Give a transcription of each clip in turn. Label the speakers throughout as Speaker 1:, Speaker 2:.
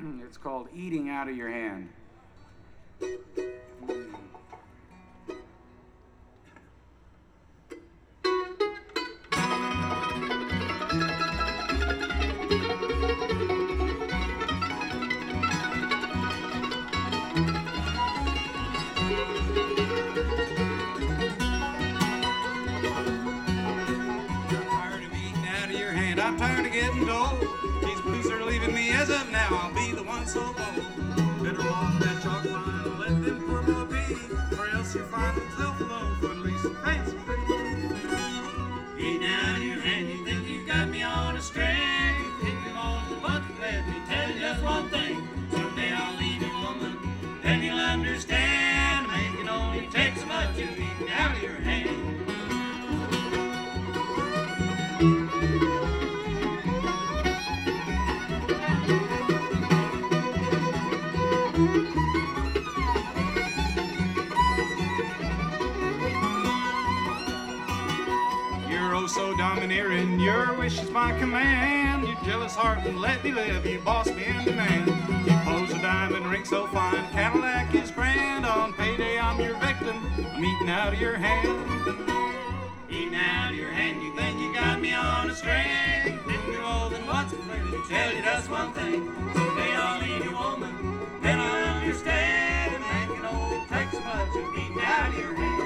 Speaker 1: It's called Eating Out of Your Hand. I'm tired of getting told these blues are leaving me as of now. I'll be the one so bold. Better walk that chalk line and let them poor boy be, or else you'll find himself alone for at least some fancy free. Eating out of your hand, you think you got me on a string. You think you're on the bucket, let me tell you just one thing. Someday I'll leave you, woman, then you'll understand. Man can only take so much of eating out of your hand. So domineering, your wish is my command. You jealous heart and let me live, you boss me and demand. You pose a diamond ring so fine, Cadillac is grand. On payday I'm your victim, I'm eating out of your hand. Eating out of your hand, you think you got me on a string. Didn't you more than once, but let me tell you just one thing. Someday I'll leave you, woman, then I understand. And man can only take so much of eating out of your hand.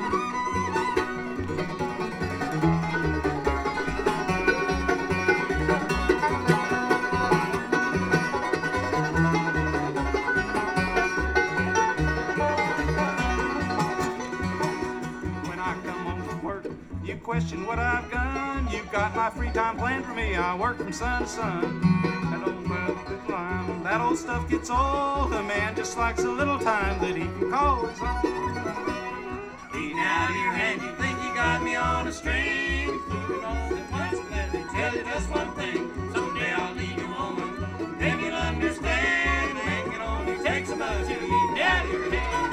Speaker 1: Question what I've done. You've got my free time planned for me. I work from sun to sun. That old good line, that old stuff gets old. A man just likes a little time that he can call his own. Eating out of your hand, you think you got me on a string. Fooling on the once, let me tell you just one thing. Someday I'll leave you, woman, then you'll understand. The man can only take so much to eat out of your hand.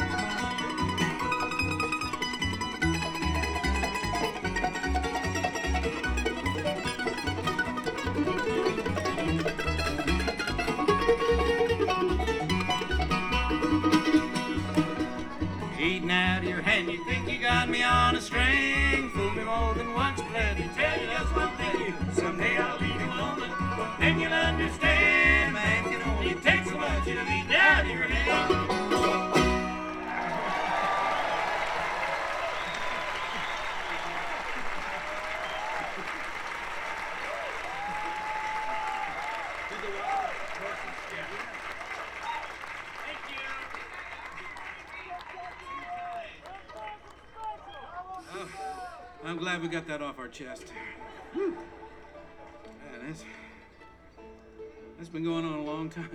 Speaker 1: Eating out of your hand, you think you got me on a string. Fool me more than once, but let me tell you just one thing. Someday I'll leave you, woman, then you'll understand. Man can only take so much to eat out of your hand. I'm glad we got that off our chest. Whew. Man, that's been going on a long time.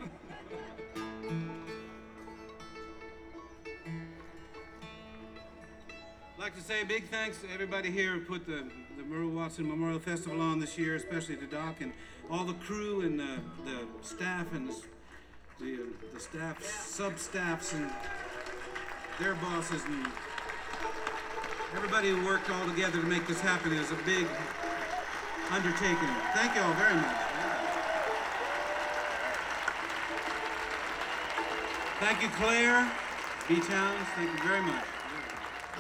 Speaker 1: I'd like to say a big thanks to everybody here who put the Merle Watson Memorial Festival on this year, especially to Doc and all the crew and the staff and the staff, sub-staffs and their bosses and everybody who worked all together to make this happen. Is a big undertaking. Thank you all very much. Thank you, Claire B. Towns. Thank you very much.